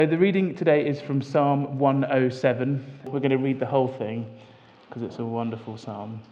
So the reading today is from Psalm 107. We're going to read the whole thing because it's a wonderful psalm.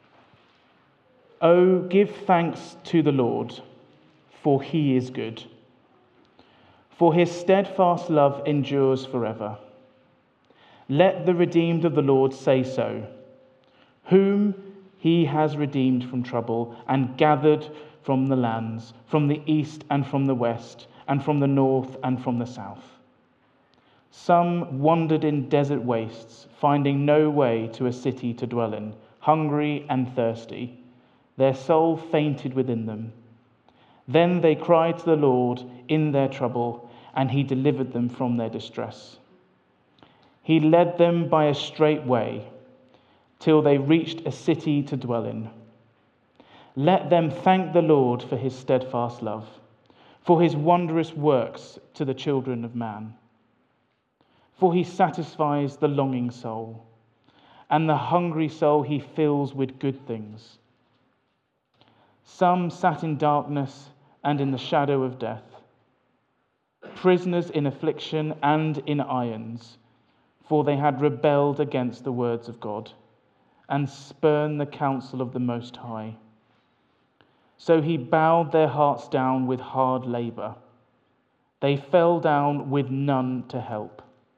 Oh, give thanks to the Lord, for he is good. For his steadfast love endures forever. Let the redeemed of the Lord say so, whom he has redeemed from trouble and gathered from the lands, from the east and from the west, and from the north and from the south. Some wandered in desert wastes, finding no way to a city to dwell in, hungry and thirsty. Their soul fainted within them. Then they cried to the Lord in their trouble, and he delivered them from their distress. He led them by a straight way, till they reached a city to dwell in. Let them thank the Lord for his steadfast love, for his wondrous works to the children of man. For he satisfies the longing soul, and the hungry soul he fills with good things. Some sat in darkness and in the shadow of death, prisoners in affliction and in irons, for they had rebelled against the words of God and spurned the counsel of the Most High. So he bowed their hearts down with hard labor. They fell down with none to help.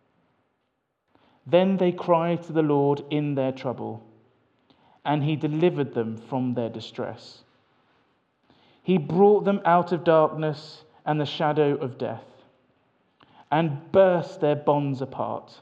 Then they cried to the Lord in their trouble, and he delivered them from their distress. He brought them out of darkness and the shadow of death, and burst their bonds apart.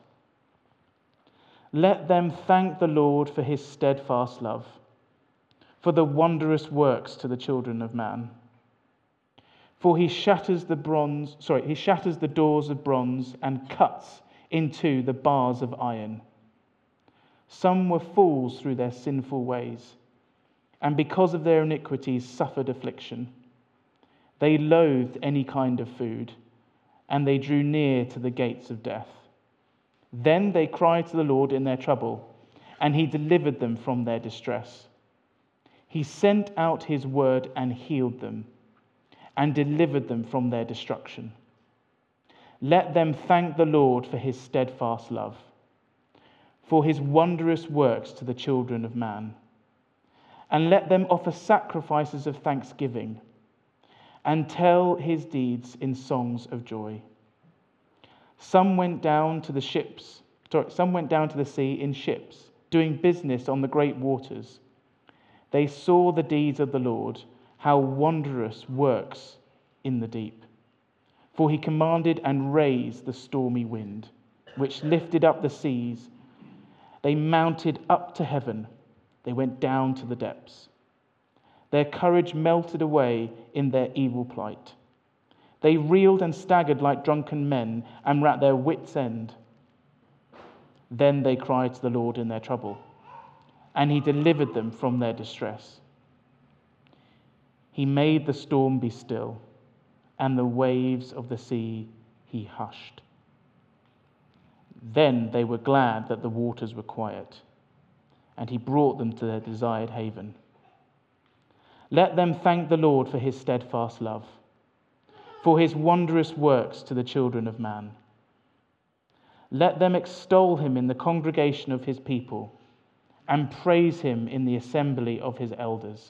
Let them thank the Lord for his steadfast love, for the wondrous works to the children of man. For he shatters the doors of bronze and cuts into the bars of iron. Some were fools through their sinful ways, and because of their iniquities suffered affliction. They loathed any kind of food, and they drew near to the gates of death. Then they cried to the Lord in their trouble, and he delivered them from their distress. He sent out his word and healed them, and delivered them from their destruction. Let them thank the Lord for his steadfast love, for his wondrous works to the children of man. And let them offer sacrifices of thanksgiving and tell his deeds in songs of joy. Some went down to the sea in ships, doing business on the great waters. They saw the deeds of the Lord, how wondrous works in the deep. For he commanded and raised the stormy wind, which lifted up the seas. They mounted up to heaven. They went down to the depths. Their courage melted away in their evil plight. They reeled and staggered like drunken men and were at their wits' end. Then they cried to the Lord in their trouble, and he delivered them from their distress. He made the storm be still, and the waves of the sea he hushed. Then they were glad that the waters were quiet, and he brought them to their desired haven. Let them thank the Lord for his steadfast love, for his wondrous works to the children of man. Let them extol him in the congregation of his people, and praise him in the assembly of his elders.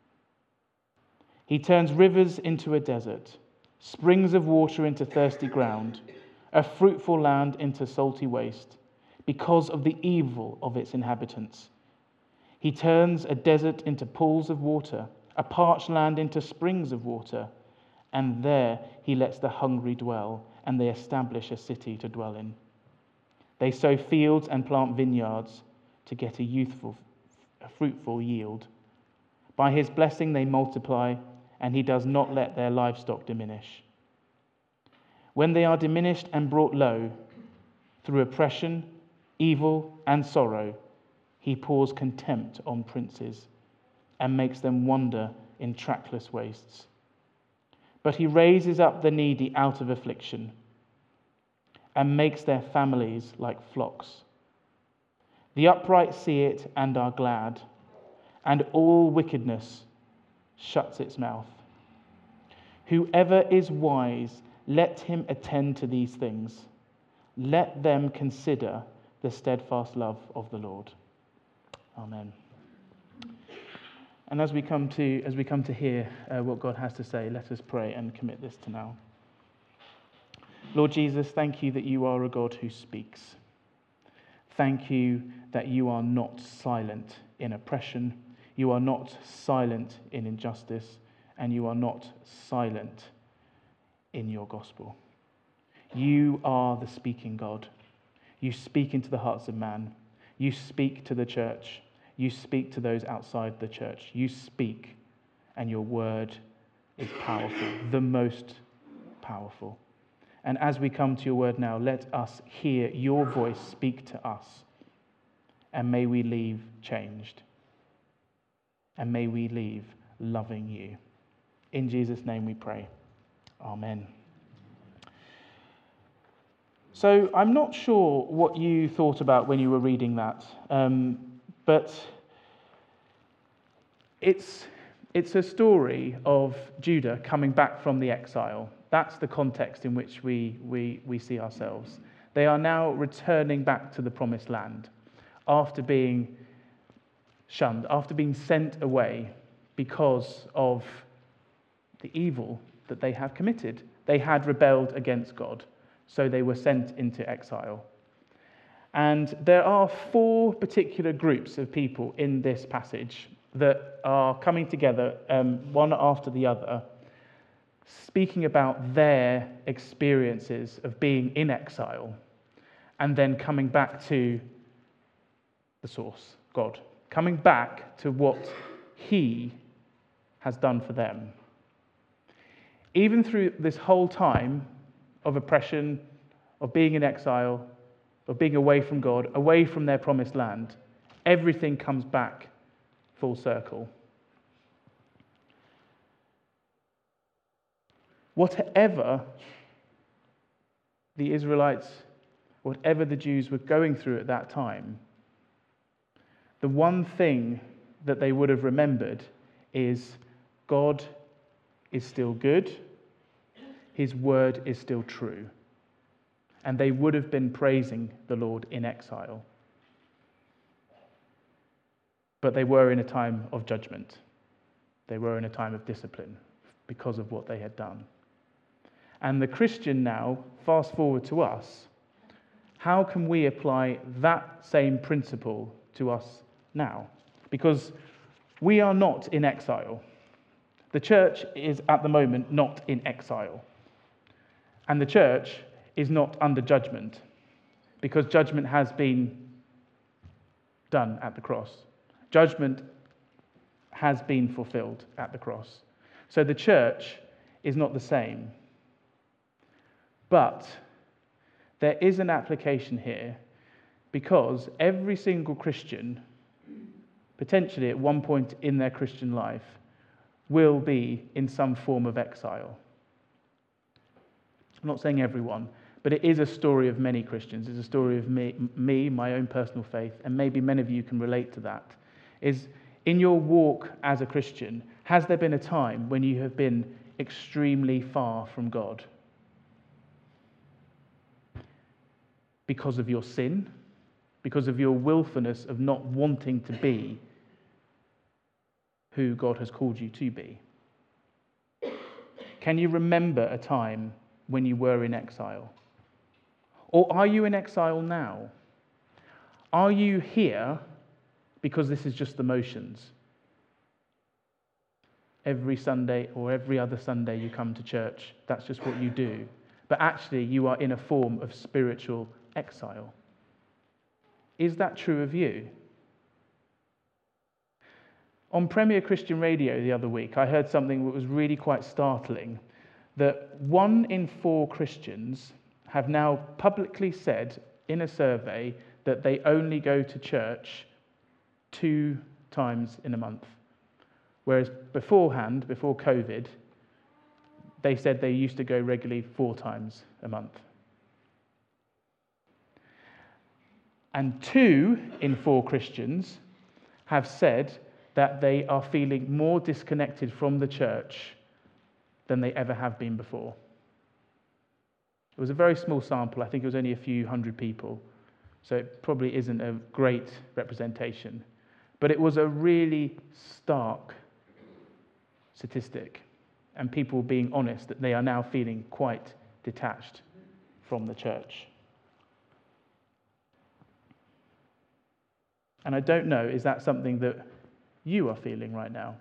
He turns rivers into a desert, springs of water into thirsty ground, a fruitful land into salty waste, because of the evil of its inhabitants. He turns a desert into pools of water, a parched land into springs of water, and there he lets the hungry dwell, and they establish a city to dwell in. They sow fields and plant vineyards to get a fruitful yield. By his blessing they multiply, and he does not let their livestock diminish. When they are diminished and brought low, through oppression, evil, and sorrow, he pours contempt on princes and makes them wander in trackless wastes. But he raises up the needy out of affliction and makes their families like flocks. The upright see it and are glad, and all wickedness shuts its mouth. Whoever is wise, let him attend to these things. Let them consider the steadfast love of the Lord. Amen. And as we come to hear what God has to say, let us pray and commit this to now. Lord Jesus, thank you that you are a God who speaks. Thank you that you are not silent in oppression, you are not silent in injustice, and you are not silent in your gospel. You are the speaking God. You speak into the hearts of man. You speak to the church. You speak to those outside the church. You speak, and your word is powerful, the most powerful. And as we come to your word now, let us hear your voice speak to us. And may we leave changed. And may we leave loving you. In Jesus' name we pray. Amen. So I'm not sure what you thought about when you were reading that, but it's a story of Judah coming back from the exile. That's the context in which we see ourselves. They are now returning back to the promised land after being shunned, after being sent away because of the evil that they have committed. They had rebelled against God, so they were sent into exile. And there are 4 particular groups of people in this passage that are coming together, one after the other, speaking about their experiences of being in exile and then coming back to the source, God, coming back to what he has done for them. Even through this whole time of oppression, of being in exile, of being away from God, away from their promised land, everything comes back full circle. Whatever the Israelites, whatever the Jews were going through at that time, the one thing that they would have remembered is God is still good, his word is still true. And they would have been praising the Lord in exile. But they were in a time of judgment. They were in a time of discipline because of what they had done. And the Christian now, fast forward to us, how can we apply that same principle to us now? Because we are not in exile. The church is at the moment not in exile. And the church is not under judgment, because judgment has been done at the cross. Judgment has been fulfilled at the cross. So the church is not the same. But there is an application here, because every single Christian, potentially at one point in their Christian life, will be in some form of exile. I'm not saying everyone, but it is a story of many Christians. It's a story of me, my own personal faith, and maybe many of you can relate to that. Is in your walk as a Christian, has there been a time when you have been extremely far from God? Because of your sin? Because of your willfulness of not wanting to be who God has called you to be? Can you remember a time when you were in exile? Or are you in exile now? Are you here because this is just the motions? Every Sunday or every other Sunday you come to church, that's just what you do. But actually you are in a form of spiritual exile. Is that true of you? On Premier Christian Radio the other week, I heard something that was really quite startling, that 1 in 4 Christians have now publicly said in a survey that they only go to church 2 times in a month. Whereas beforehand, before COVID, they said they used to go regularly 4 times a month. And 2 in 4 Christians have said that they are feeling more disconnected from the church than they ever have been before. It was a very small sample. I think it was only a few hundred people. So it probably isn't a great representation. But it was a really stark statistic. And people being honest that they are now feeling quite detached from the church. And I don't know, is that something that you are feeling right now?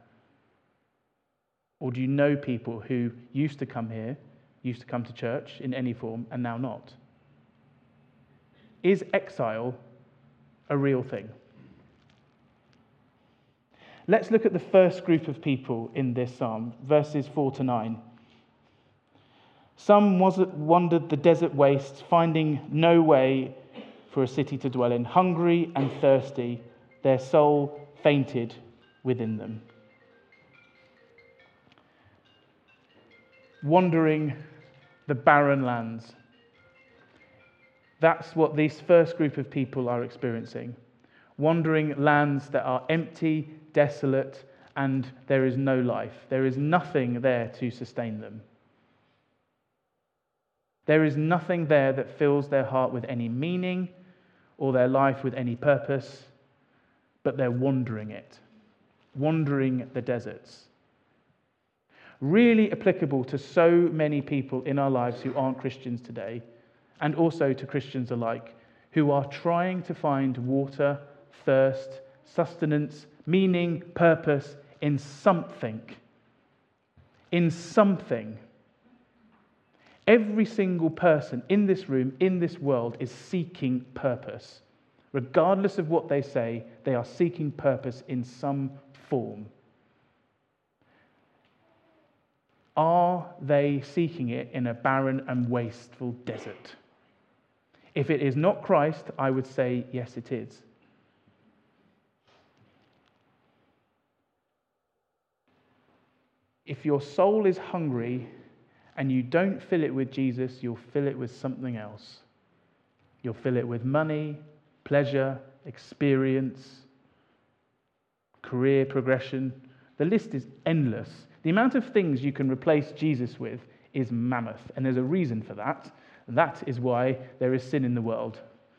Or do you know people who used to come here, used to come to church in any form, and now not? Is exile a real thing? Let's look at the first group of people in this psalm, verses 4 to 9. Some wandered the desert wastes, finding no way for a city to dwell in. Hungry and thirsty, their soul fainted within them. Wandering the barren lands. That's what this first group of people are experiencing. Wandering lands that are empty, desolate, and there is no life. There is nothing there to sustain them. There is nothing there that fills their heart with any meaning or their life with any purpose, but they're wandering it, wandering the deserts. Really applicable to so many people in our lives who aren't Christians today, and also to Christians alike, who are trying to find water, thirst, sustenance, meaning, purpose in something. In something. Every single person in this room, in this world, is seeking purpose. Regardless of what they say, they are seeking purpose in some form. Are they seeking it in a barren and wasteful desert? If it is not Christ, I would say, yes, it is. If your soul is hungry and you don't fill it with Jesus, you'll fill it with something else. You'll fill it with money, pleasure, experience, career progression. The list is endless. The amount of things you can replace Jesus with is mammoth, and there's a reason for that. That is why there is sin in the world.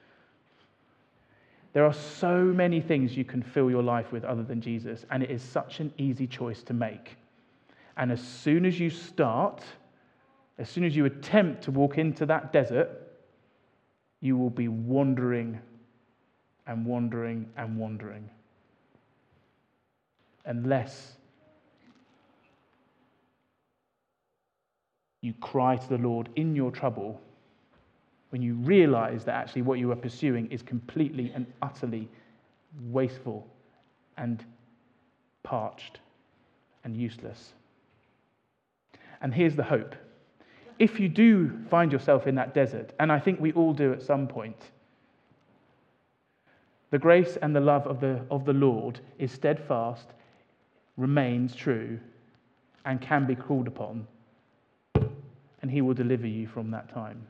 There are so many things you can fill your life with other than Jesus, and it is such an easy choice to make. And as soon as you start, as soon as you attempt to walk into that desert, you will be wandering and wandering and wandering. Unless you cry to the Lord in your trouble, when you realize that actually what you are pursuing is completely and utterly wasteful and parched and useless. And here's the hope. If you do find yourself in that desert, and I think we all do at some point, the grace and the love of the Lord is steadfast, remains true, and can be called upon, and he will deliver you from that time.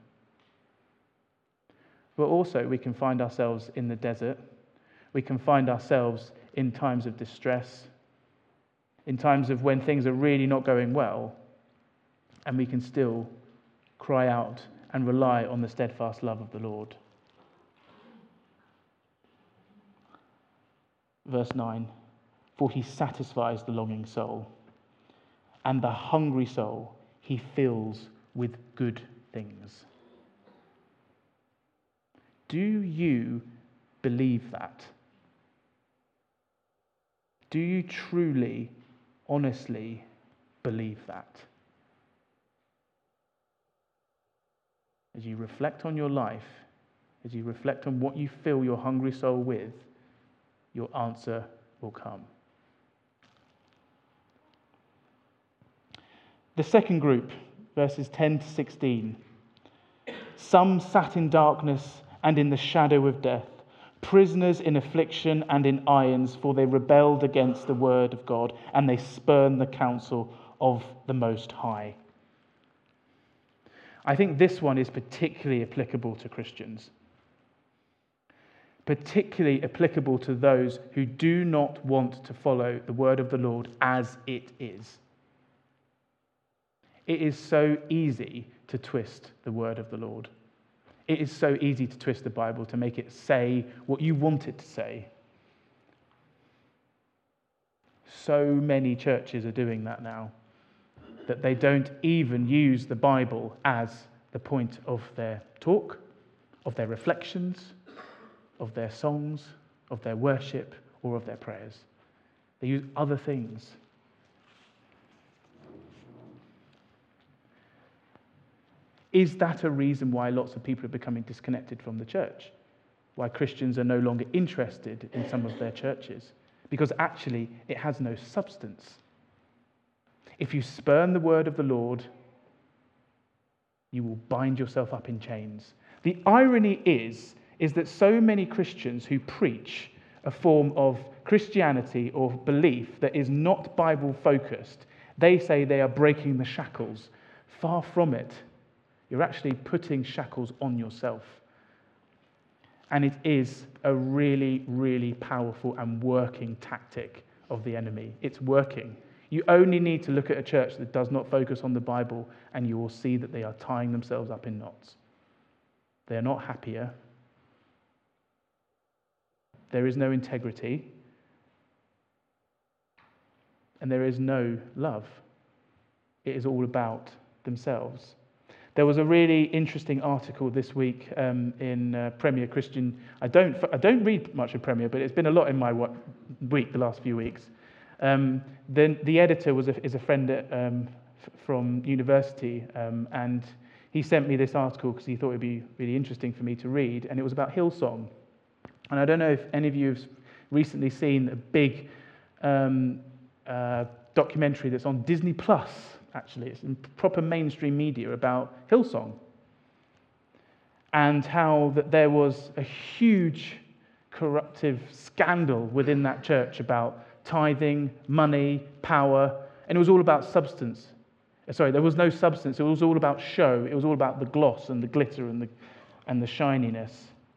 But also we can find ourselves in the desert. We can find ourselves in times of distress, in times of when things are really not going well, and we can still cry out and rely on the steadfast love of the Lord. Verse 9, for he satisfies the longing soul, and the hungry soul he fills with good things. Do you believe that? Do you truly, honestly believe that? As you reflect on your life, as you reflect on what you fill your hungry soul with, your answer will come. The second group, verses 10 to 16. Some sat in darkness and in the shadow of death, prisoners in affliction and in irons, for they rebelled against the word of God, and they spurned the counsel of the Most High. I think this one is particularly applicable to Christians. Particularly applicable to those who do not want to follow the word of the Lord as it is. It is so easy to twist the word of the Lord. It is so easy to twist the Bible, to make it say what you want it to say. So many churches are doing that now, that they don't even use the Bible as the point of their talk, of their reflections, of their songs, of their worship, or of their prayers. They use other things. Is that a reason why lots of people are becoming disconnected from the church? Why Christians are no longer interested in some of their churches? Because actually, it has no substance. If you spurn the word of the Lord, you will bind yourself up in chains. The irony is that so many Christians who preach a form of Christianity or belief that is not Bible-focused, they say they are breaking the shackles. Far from it. You're actually putting shackles on yourself. And it is a really, really powerful and working tactic of the enemy. It's working. You only need to look at a church that does not focus on the Bible, and you will see that they are tying themselves up in knots. They are not happier. There is no integrity. And there is no love. It is all about themselves. There was a really interesting article this week in Premier Christian. I don't read much of Premier, but it's been a lot in my week the last few weeks. Then the editor is a friend from university, and he sent me this article because he thought it'd be really interesting for me to read, and it was about Hillsong. And I don't know if any of you have recently seen a big documentary that's on Disney Plus. Actually, it's in proper mainstream media about Hillsong, and how that there was a huge corruptive scandal within that church about tithing, money, power, and it was all about substance. Sorry, there was no substance. It was all about show. It was all about the gloss and the glitter and the shininess.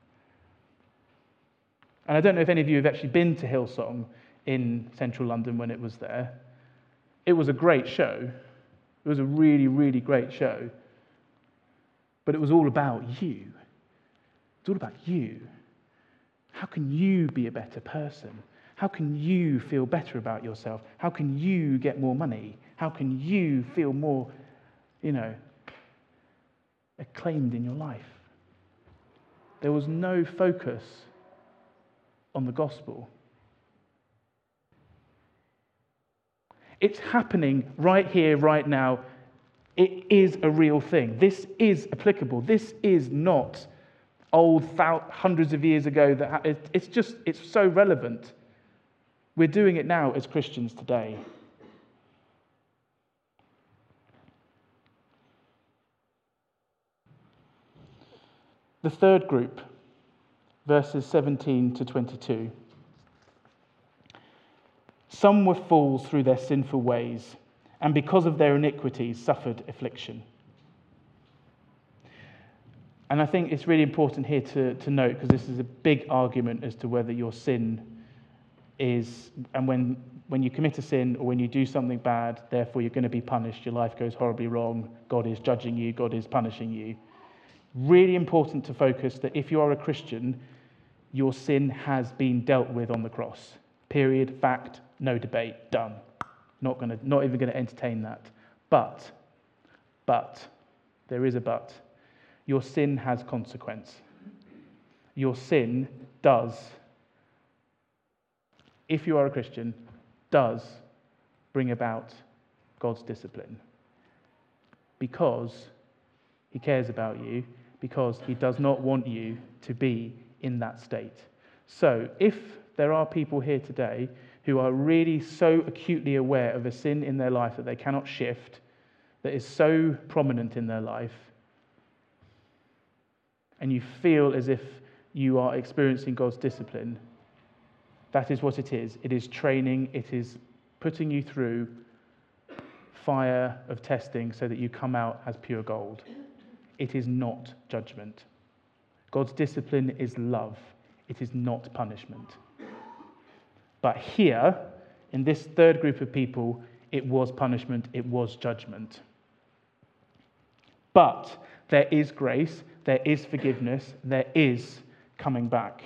And I don't know if any of you have actually been to Hillsong in central London when it was there. It was a great show. It was a really, really great show. But it was all about you. It's all about you. How can you be a better person? How can you feel better about yourself? How can you get more money? How can you feel more, acclaimed in your life? There was no focus on the gospel. It's happening right here, right now. It is a real thing. This is applicable. This is not old, hundreds of years ago. It's so relevant. We're doing it now as Christians today. The third group, verses 17 to 22. Some were fools through their sinful ways, and because of their iniquities suffered affliction. And I think it's really important here to note, because this is a big argument as to whether your sin is, and when you commit a sin or when you do something bad, therefore you're going to be punished, your life goes horribly wrong, God is judging you, God is punishing you. Really important to focus that if you are a Christian, your sin has been dealt with on the cross. Period, fact, no debate, done. Not even going to entertain that. But, there is a but. Your sin has consequence. Your sin does, if you are a Christian, does bring about God's discipline. Because he cares about you, because he does not want you to be in that state. So, if there are people here today who are really so acutely aware of a sin in their life that they cannot shift, that is so prominent in their life, and you feel as if you are experiencing God's discipline, that is what it is. It is training. It is putting you through fire of testing so that you come out as pure gold. It is not judgment. God's discipline is love. It is not punishment. But here, in this third group of people, it was punishment, it was judgment. But there is grace, there is forgiveness, there is coming back.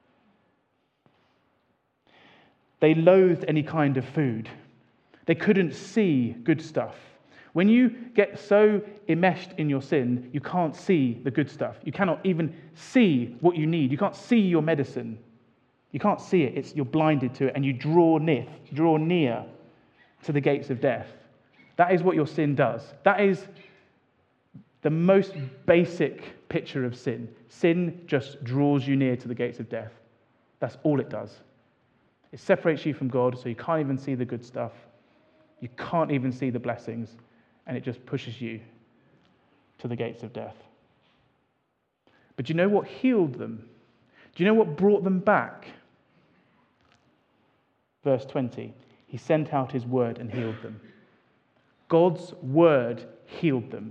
They loathed any kind of food. They couldn't see good stuff. When you get so enmeshed in your sin, you can't see the good stuff. You cannot even see what you need. You can't see your medicine. You can't see it. You're blinded to it, and you draw near to the gates of death. That is what your sin does. That is the most basic picture of sin. Sin just draws you near to the gates of death. That's all it does. It separates you from God, so you can't even see the good stuff. You can't even see the blessings, and it just pushes you to the gates of death. But do you know what healed them? Do you know what brought them back? Verse 20, he sent out his word and healed them. God's word healed them.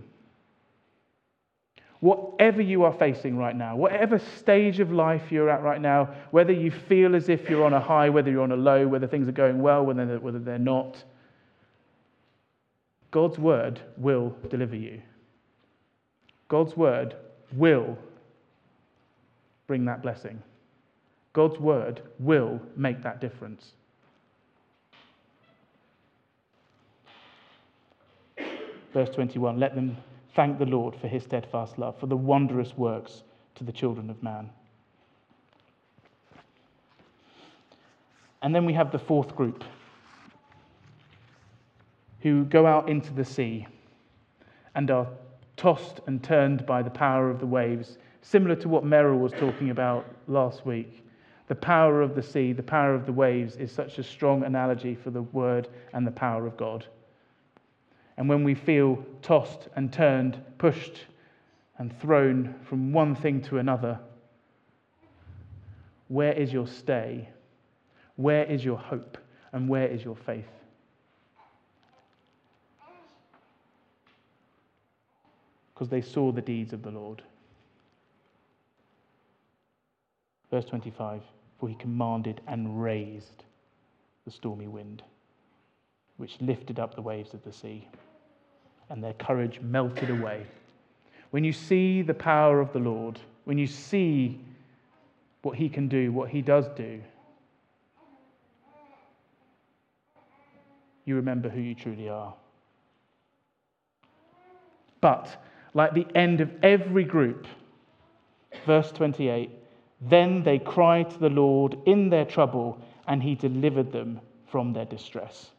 Whatever you are facing right now, whatever stage of life you're at right now, whether you feel as if you're on a high, whether you're on a low, whether things are going well, whether they're not, God's word will deliver you. God's word will bring that blessing. God's word will make that difference. Verse 21, let them thank the Lord for his steadfast love, for the wondrous works to the children of man. And then we have the fourth group who go out into the sea and are tossed and turned by the power of the waves, similar to what Merrill was talking about last week. The power of the sea, the power of the waves is such a strong analogy for the word and the power of God. And when we feel tossed and turned, pushed and thrown from one thing to another, where is your stay? Where is your hope? And where is your faith? Because they saw the deeds of the Lord. Verse 25, for he commanded and raised the stormy wind, which lifted up the waves of the sea, and their courage melted away. When you see the power of the Lord, when you see what he can do, what he does do, you remember who you truly are. But, like the end of every group, verse 28, then they cried to the Lord in their trouble, and he delivered them from their distress.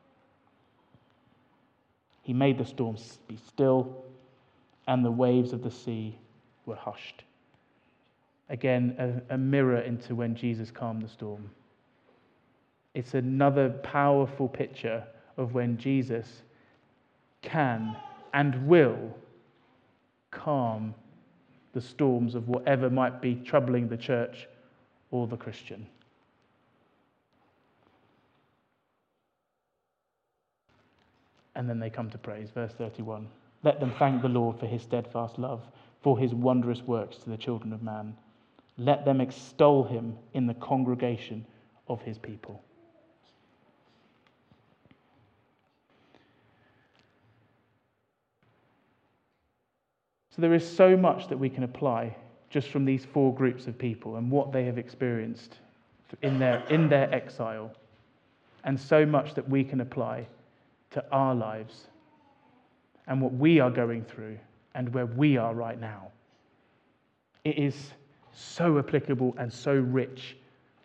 He made the storms be still, and the waves of the sea were hushed. Again, a mirror into when Jesus calmed the storm. It's another powerful picture of when Jesus can and will calm the storms of whatever might be troubling the church or the Christian. And then they come to praise. Verse 31. Let them thank the Lord for his steadfast love, for his wondrous works to the children of man. Let them extol him in the congregation of his people. So there is so much that we can apply just from these four groups of people and what they have experienced in their exile, and so much that we can apply to our lives and what we are going through and where we are right now. It is so applicable and so rich.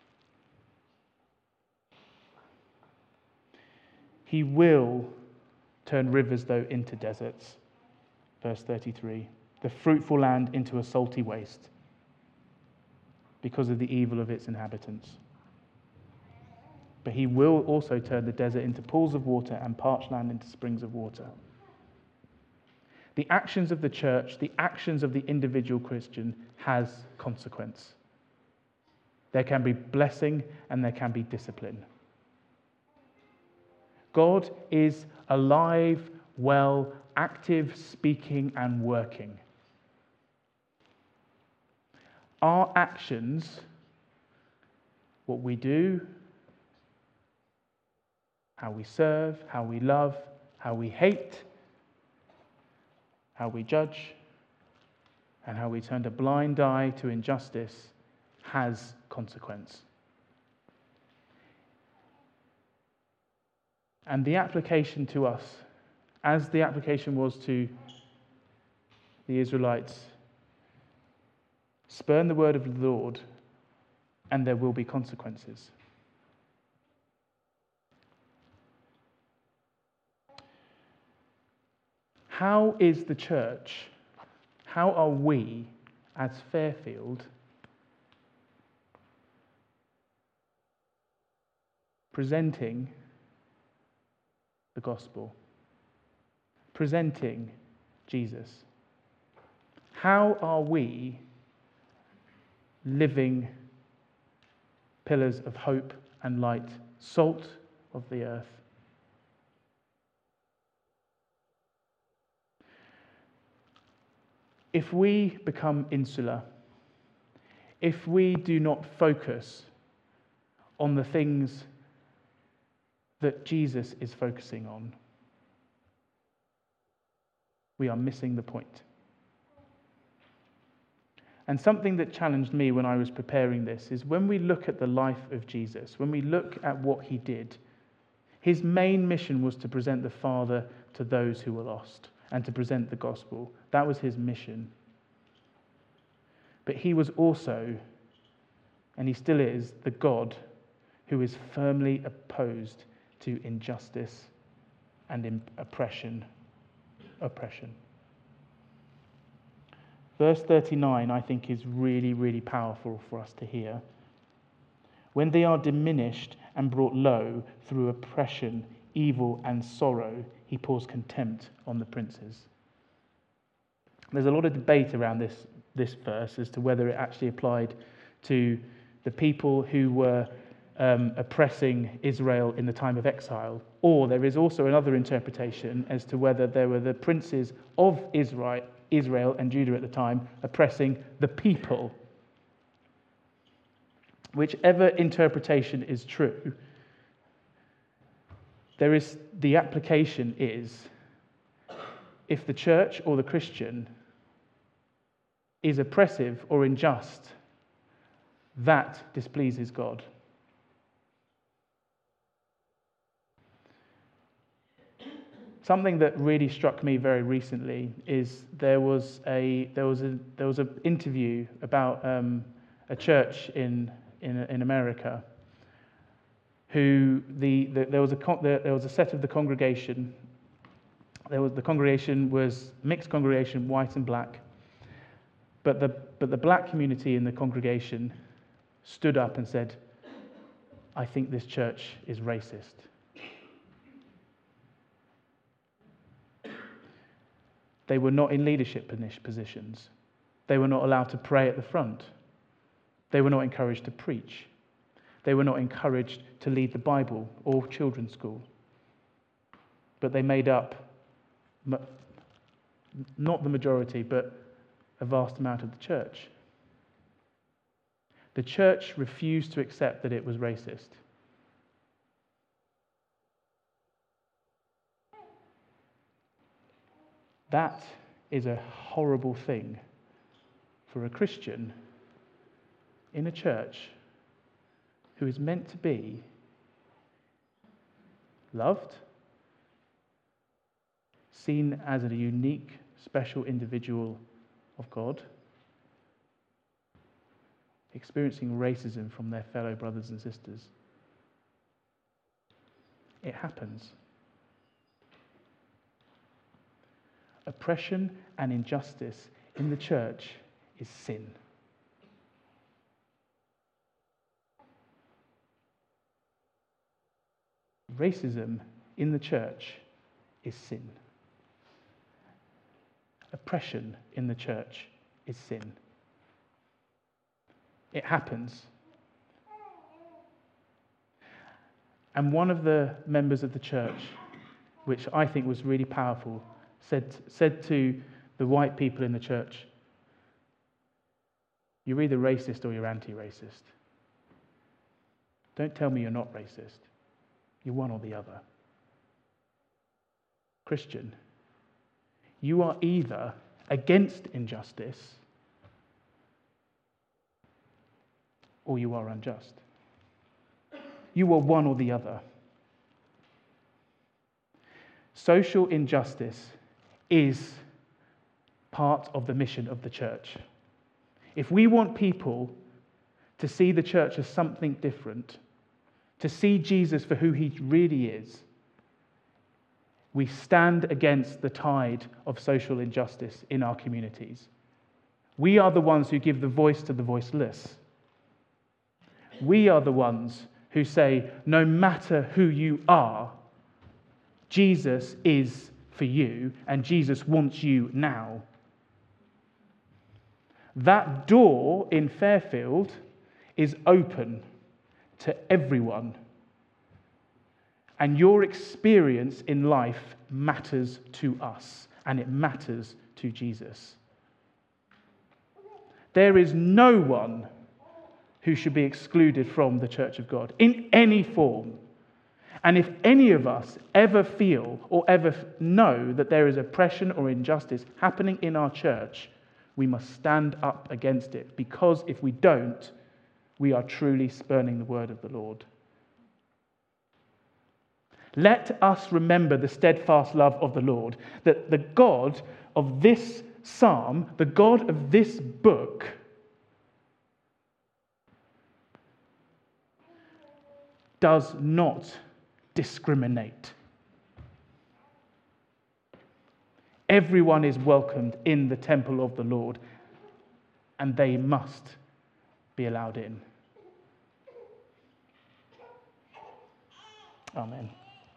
He will turn rivers, though, into deserts. Verse 33, the fruitful land into a salty waste because of the evil of its inhabitants. But he will also turn the desert into pools of water and parched land into springs of water. The actions of the church, the actions of the individual Christian has consequence. There can be blessing and there can be discipline. God is alive, well, active, speaking, and working. Our actions, what we do, how we serve, how we love, how we hate, how we judge, and how we turn a blind eye to injustice has consequence. And the application to us, as the application was to the Israelites, spurn the word of the Lord, and there will be consequences. How is the church, how are we as Fairfield presenting the gospel, presenting Jesus? How are we living pillars of hope and light, salt of the earth? If we become insular, if we do not focus on the things that Jesus is focusing on, we are missing the point. And something that challenged me when I was preparing this is when we look at the life of Jesus, when we look at what he did, his main mission was to present the Father to those who were lost and to present the gospel. That was his mission. But he was also, and he still is, the God who is firmly opposed to injustice and oppression. Verse 39, I think, is really, really powerful for us to hear. When they are diminished and brought low through oppression, evil, and sorrow, he pours contempt on the princes. There's a lot of debate around this verse as to whether it actually applied to the people who were oppressing Israel in the time of exile, or there is also another interpretation as to whether there were the princes of Israel and Judah at the time oppressing the people. Whichever interpretation is true, the application is, if the church or the Christian is oppressive or unjust, that displeases God. Something that really struck me very recently is there was an interview about a church in America who there was a set of the congregation. The congregation was a mixed congregation, white and black. But the black community in the congregation stood up and said, "I think this church is racist." They were not in leadership positions. They were not allowed to pray at the front. They were not encouraged to preach. They were not encouraged to lead the Bible or children's school. But they made up, not the majority, but a vast amount of the church. The church refused to accept that it was racist. That is a horrible thing for a Christian in a church who is meant to be loved, seen as a unique, special individual of God, experiencing racism from their fellow brothers and sisters. It happens. Oppression and injustice in the church is sin. Racism in the church is sin. Oppression in the church is sin. It happens. And one of the members of the church, which I think was really powerful, said to the white people in the church, "You're either racist or you're anti-racist. Don't tell me you're not racist. You're one or the other." Christian, You are either against injustice or you are unjust. You are one or the other. Social injustice is part of the mission of the church. If we want people to see the church as something different, to see Jesus for who he really is, we stand against the tide of social injustice in our communities. We are the ones who give the voice to the voiceless. We are the ones who say, no matter who you are, Jesus is for you, and Jesus wants you now. That door in Fairfield is open to everyone. And your experience in life matters to us, and it matters to Jesus. There is no one who should be excluded from the Church of God in any form. And if any of us ever feel or ever know that there is oppression or injustice happening in our church, we must stand up against it, because if we don't, we are truly spurning the word of the Lord. Let us remember the steadfast love of the Lord, that the God of this psalm, the God of this book, does not discriminate. Everyone is welcomed in the temple of the Lord, and they must be allowed in. Amen.